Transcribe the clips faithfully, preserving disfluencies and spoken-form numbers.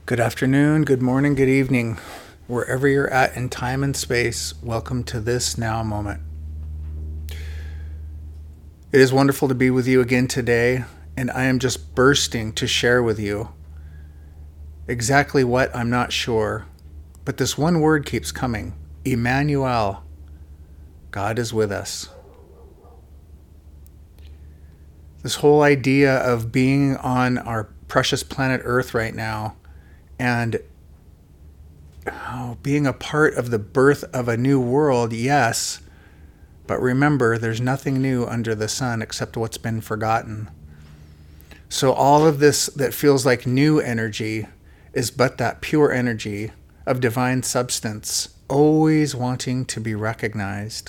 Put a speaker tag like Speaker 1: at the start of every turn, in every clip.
Speaker 1: Good afternoon, good morning, good evening. Wherever you're at in time and space, welcome to this now moment. It is wonderful to be with you again today, and I am just bursting to share with you exactly what I'm not sure, but this one word keeps coming: Emmanuel. God is with us. This whole idea of being on our precious planet Earth right now and oh, being a part of the birth of a new world, yes, but remember, there's nothing new under the sun except what's been forgotten. So all of this that feels like new energy is but that pure energy of divine substance, always wanting to be recognized.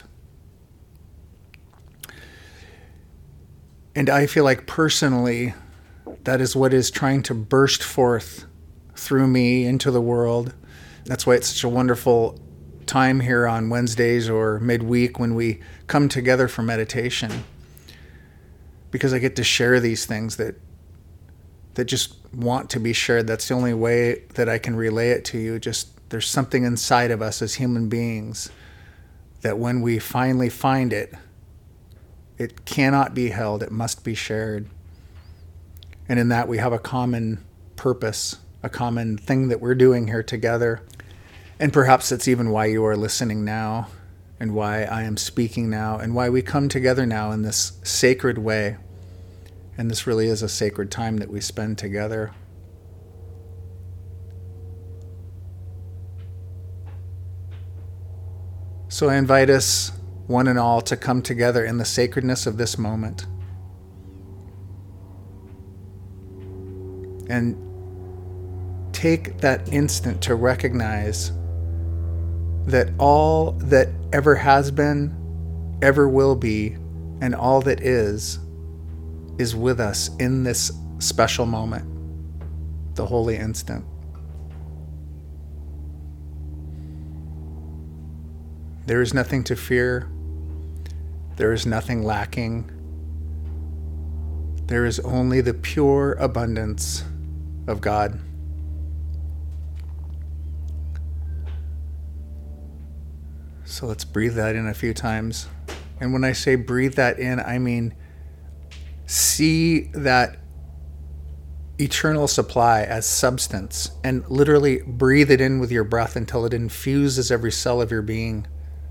Speaker 1: And I feel like personally, that is what is trying to burst forth through me into the world. That's why it's such a wonderful time here on Wednesdays or midweek when we come together for meditation, because I get to share these things that that just want to be shared. That's the only way that I can relay it to you. Just there's something inside of us as human beings that when we finally find it, it cannot be held. It must be shared. And in that we have a common purpose, a common thing that we're doing here together. And perhaps it's even why you are listening now, and why I am speaking now, and why we come together now in this sacred way. And this really is a sacred time that we spend together. So I invite us, one and all, to come together in the sacredness of this moment. And take that instant to recognize that all that ever has been, ever will be, and all that is, is with us in this special moment, the holy instant. There is nothing to fear. There is nothing lacking. There is only the pure abundance of God. So let's breathe that in a few times. And when I say breathe that in, I mean see that eternal supply as substance and literally breathe it in with your breath until it infuses every cell of your being.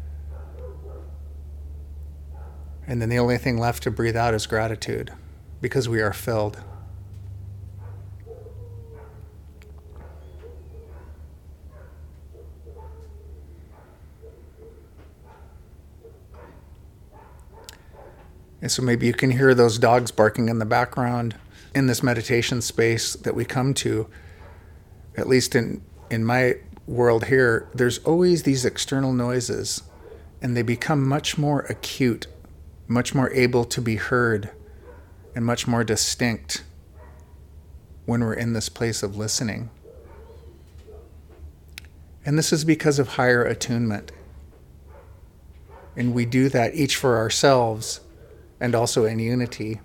Speaker 1: And then the only thing left to breathe out is gratitude, because we are filled. And so maybe you can hear those dogs barking in the background in this meditation space that we come to. At least in, in my world here, there's always these external noises, and they become much more acute, much more able to be heard, and much more distinct when we're in this place of listening. And this is because of higher attunement. And we do that each for ourselves and also in unity.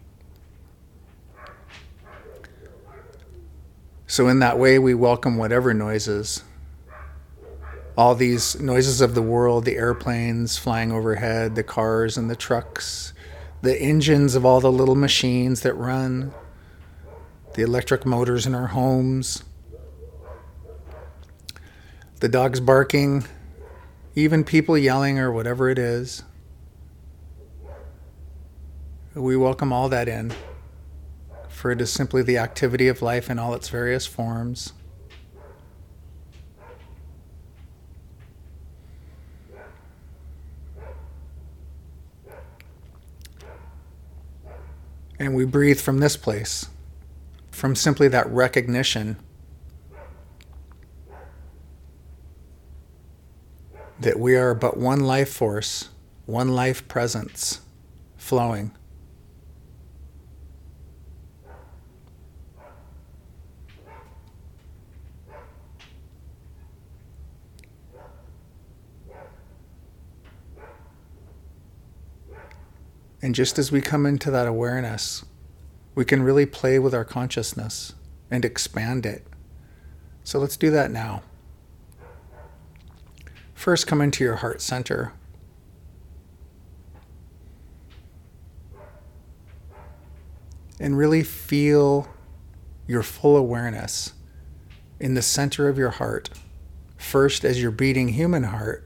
Speaker 1: So in that way, we welcome whatever noises, all these noises of the world, the airplanes flying overhead, the cars and the trucks, the engines of all the little machines that run, the electric motors in our homes, the dogs barking, even people yelling or whatever it is. We welcome all that in, for it is simply the activity of life in all its various forms. And we breathe from this place, from simply that recognition that we are but one life force, one life presence flowing. And just as we come into that awareness, we can really play with our consciousness and expand it So let's do that now. First, come into your heart center. And really feel your full awareness in the center of your heart. First, as your beating human heart.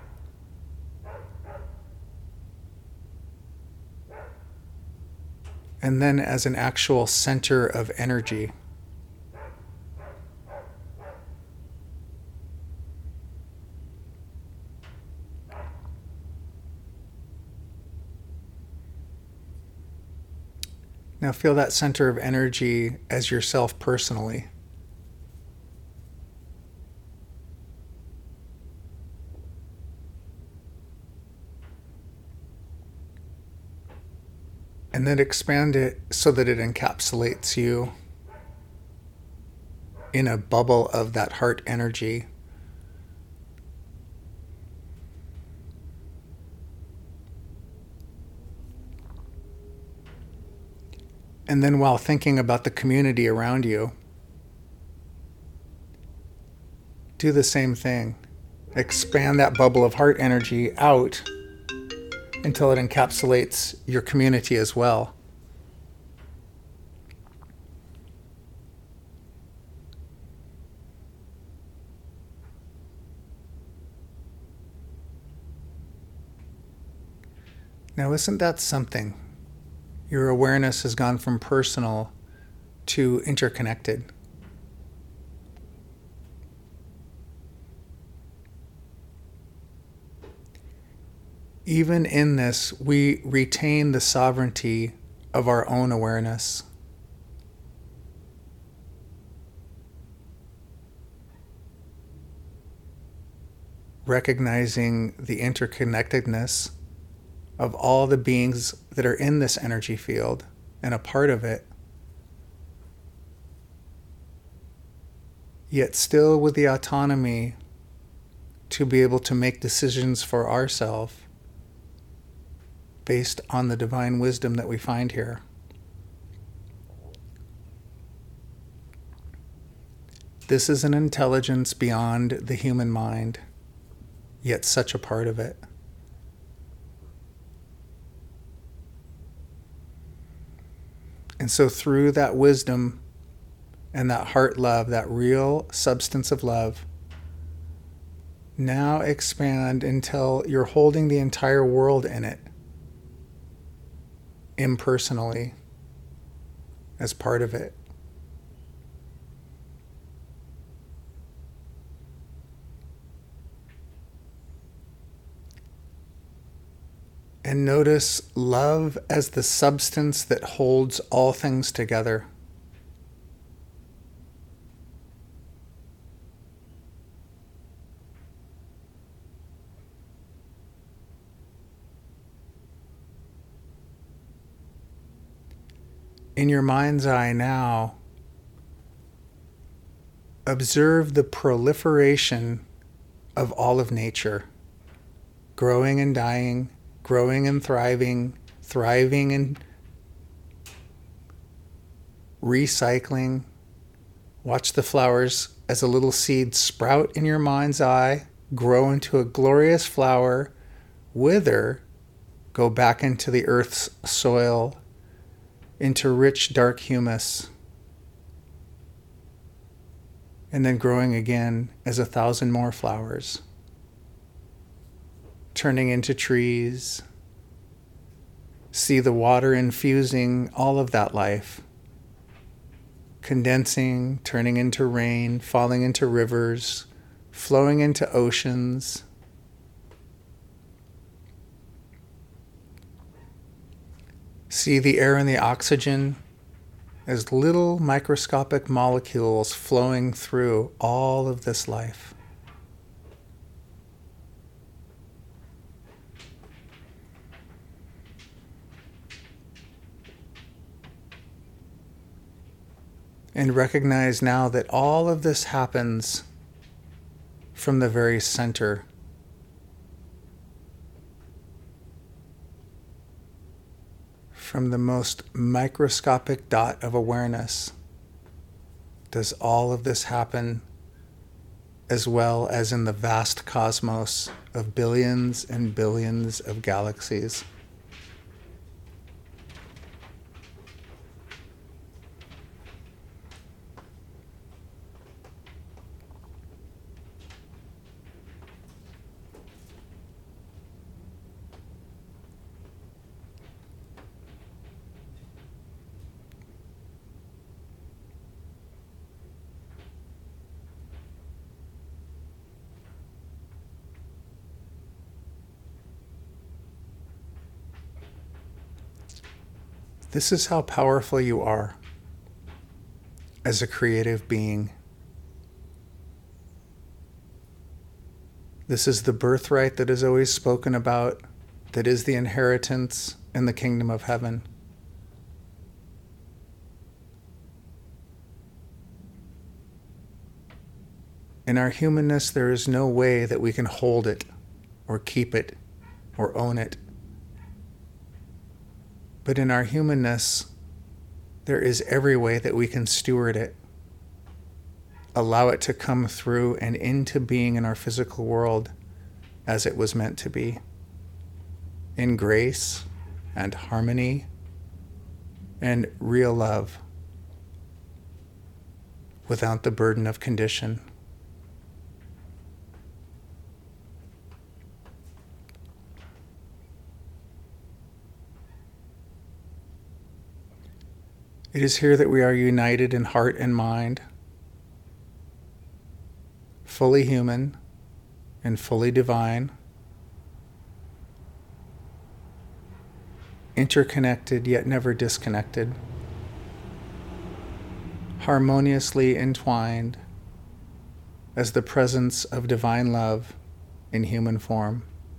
Speaker 1: And then as an actual center of energy. Now feel that center of energy as yourself personally. And then expand it so that it encapsulates you in a bubble of that heart energy. And then while thinking about the community around you, do the same thing. Expand that bubble of heart energy out until it encapsulates your community as well. Now, isn't that something? Your awareness has gone from personal to interconnected. Even in this, we retain the sovereignty of our own awareness. Recognizing the interconnectedness of all the beings that are in this energy field and a part of it, yet still with the autonomy to be able to make decisions for ourselves based on the divine wisdom that we find here. This is an intelligence beyond the human mind, yet such a part of it. And so through that wisdom and that heart love, that real substance of love, now expand until you're holding the entire world in it, impersonally, as part of it. And notice love as the substance that holds all things together. In your mind's eye now, observe the proliferation of all of nature, growing and dying, growing and thriving, thriving and recycling. Watch the flowers as a little seed sprout in your mind's eye, grow into a glorious flower, wither, go back into the earth's soil, into rich dark humus, and then growing again as a thousand more flowers, turning into trees. See the water infusing all of that life, condensing, turning into rain, falling into rivers, flowing into oceans. See the air and the oxygen as little microscopic molecules flowing through all of this life. And recognize now that all of this happens from the very center. From the most microscopic dot of awareness, does all of this happen as well as in the vast cosmos of billions and billions of galaxies. This is how powerful you are as a creative being. This is the birthright that is always spoken about, that is the inheritance in the kingdom of heaven. In our humanness, there is no way that we can hold it or keep it or own it. But in our humanness, there is every way that we can steward it, allow it to come through and into being in our physical world as it was meant to be, in grace and harmony and real love, without the burden of condition. It is here that we are united in heart and mind, fully human and fully divine, interconnected yet never disconnected, harmoniously entwined as the presence of divine love in human form.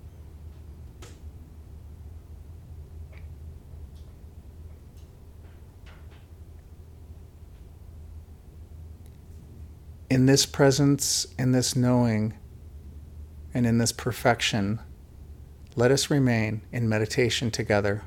Speaker 1: In this presence, in this knowing, and in this perfection, let us remain in meditation together.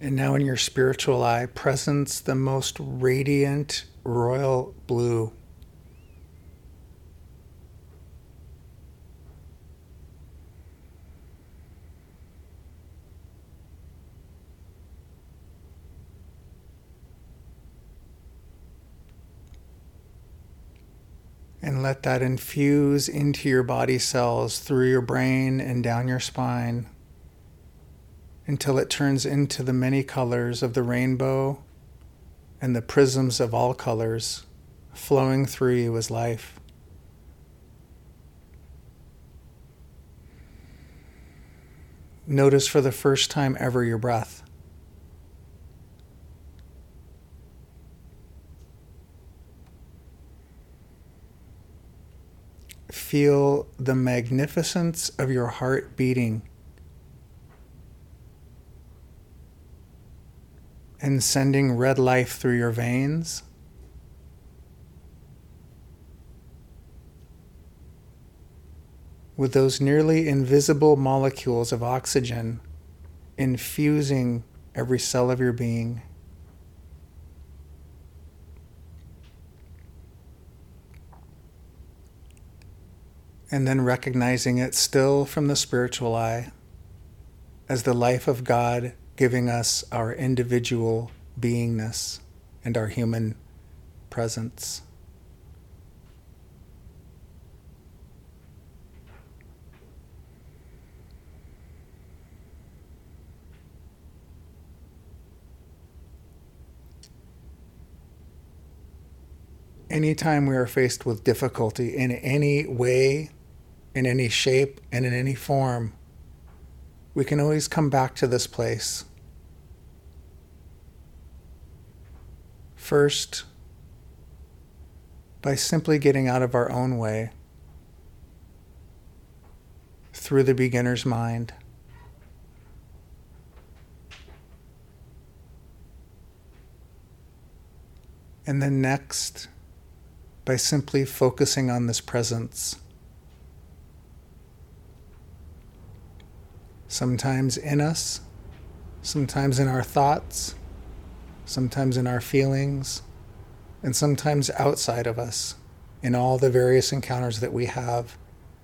Speaker 1: And now in your spiritual eye, presence the most radiant royal blue. And let that infuse into your body cells through your brain and down your spine until it turns into the many colors of the rainbow and the prisms of all colors flowing through you as life. Notice for the first time ever your breath. Feel the magnificence of your heart beating and sending red life through your veins. With those nearly invisible molecules of oxygen infusing every cell of your being. And then recognizing it still from the spiritual eye as the life of God giving us our individual beingness and our human presence. Anytime we are faced with difficulty in any way, in any shape, and in any form, we can always come back to this place. First, by simply getting out of our own way through the beginner's mind. And then next, by simply focusing on this presence. Sometimes in us, sometimes in our thoughts, sometimes in our feelings, and sometimes outside of us, in all the various encounters that we have.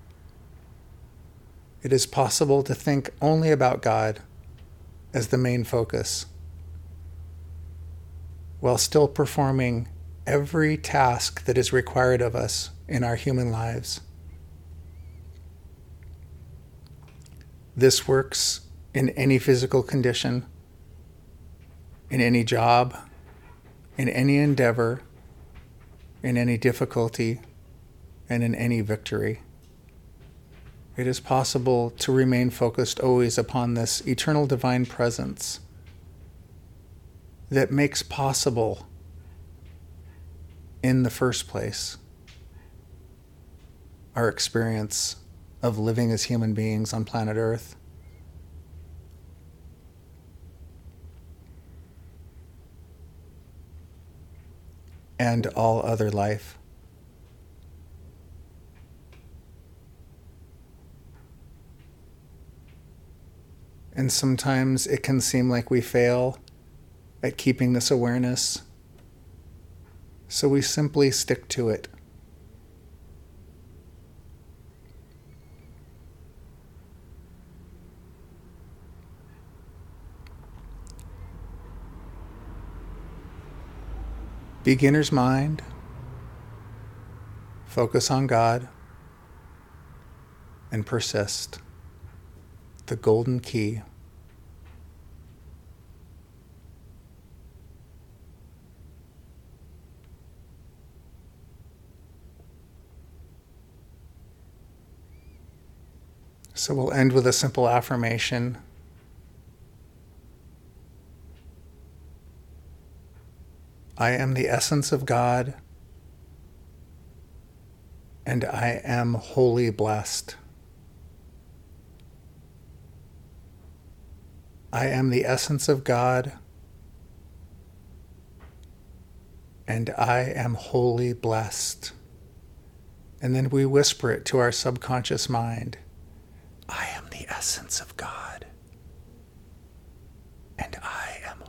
Speaker 1: It is possible to think only about God as the main focus, while still performing every task that is required of us in our human lives. This works in any physical condition, in any job, in any endeavor, in any difficulty, and in any victory. It is possible to remain focused always upon this eternal divine presence that makes possible, in the first place, our experience of living as human beings on planet Earth. And all other life. And sometimes it can seem like we fail at keeping this awareness, so we simply stick to it. Beginner's mind, focus on God, and persist. The golden key. So we'll end with a simple affirmation. I am the essence of God, and I am wholly blessed. I am the essence of God, and I am wholly blessed. And then we whisper it to our subconscious mind. I am the essence of God, and I am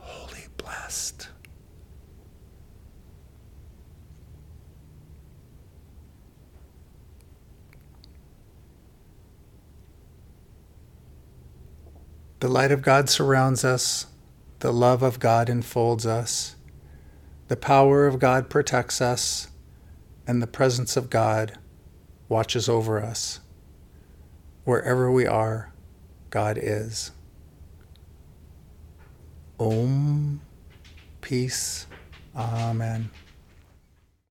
Speaker 1: The light of God surrounds us. The love of God enfolds us. The power of God protects us. And the presence of God watches over us. Wherever we are, God is. Om. Peace. Amen.